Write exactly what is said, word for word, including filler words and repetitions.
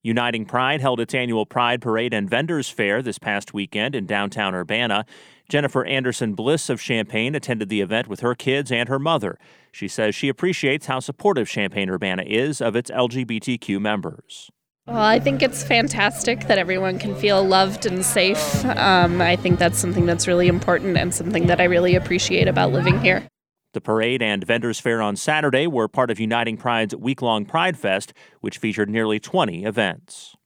Uniting Pride held its annual Pride Parade and Vendors Fair this past weekend in downtown Urbana. Jennifer Anderson Bliss of Champaign attended the event with her kids and her mother. She says she appreciates how supportive Champaign-Urbana is of its L G B T Q members. Well, I think it's fantastic that everyone can feel loved and safe. Um, I think that's something that's really important and something that I really appreciate about living here. The parade and vendors fair on Saturday were part of Uniting Pride's week-long Pride Fest, which featured nearly twenty events.